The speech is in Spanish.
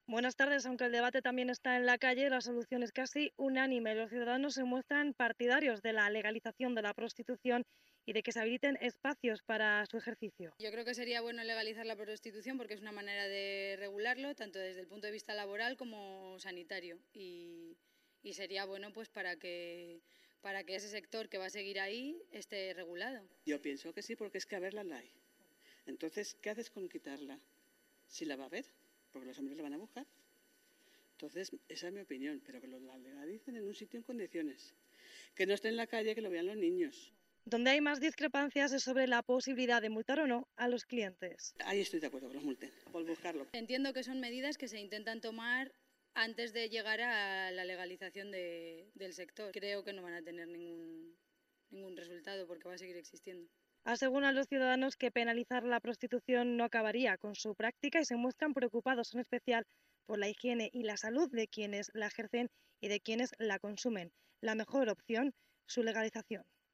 Buenas tardes. Aunque el debate también está en la calle, la solución es casi unánime. Los ciudadanos se muestran partidarios de la legalización de la prostitución y de que se habiliten espacios para su ejercicio. Yo creo que sería bueno legalizar la prostitución porque es una manera de regularlo, tanto desde el punto de vista laboral como sanitario. Y sería bueno pues para que ese sector que va a seguir ahí esté regulado. Yo pienso que sí, porque es que haberla la hay. Entonces, ¿qué haces con quitarla? Si la va a haber, porque los hombres la van a buscar. Entonces, esa es mi opinión, pero que la legalicen en un sitio en condiciones. Que no esté en la calle, que lo vean los niños. Donde hay más discrepancias es sobre la posibilidad de multar o no a los clientes. Ahí estoy de acuerdo, que los multen, por buscarlo. Entiendo que son medidas que se intentan tomar antes de llegar a la legalización del sector. Creo que no van a tener ningún resultado porque va a seguir existiendo. Aseguran los ciudadanos que penalizar la prostitución no acabaría con su práctica y se muestran preocupados en especial por la higiene y la salud de quienes la ejercen y de quienes la consumen. La mejor opción, su legalización.